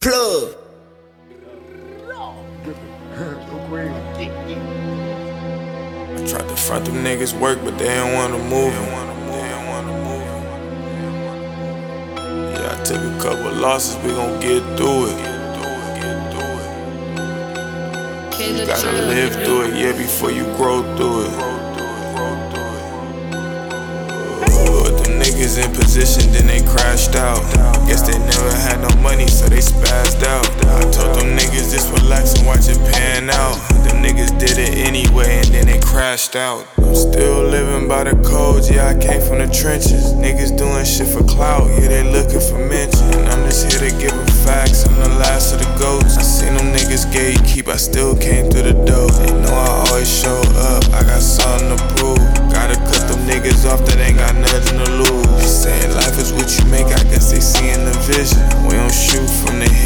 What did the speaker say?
Plug. I tried to front them niggas work, but they ain't wanna move it. Yeah, I took a couple losses, we gon' get through it. You gotta live through it, yeah, before you grow through it. Put them niggas in position, then they crashed out. Guess they never had no money, so they spazzed out. I told them niggas just relax and watch it pan out. Them niggas did it anyway, and then they crashed out. I'm still living by the codes, yeah, I came from the trenches. Niggas doing shit for clout, yeah, they looking for mention. I'm just here to give them facts, I'm the last of the goats. I seen them niggas gatekeep, I still came through the door. They know I always show up, I got something to prove. Gotta cut them niggas off that ain't got nothing to lose. They saying life is what you make, I guess they seeing the vision. We don't shoot from the hip.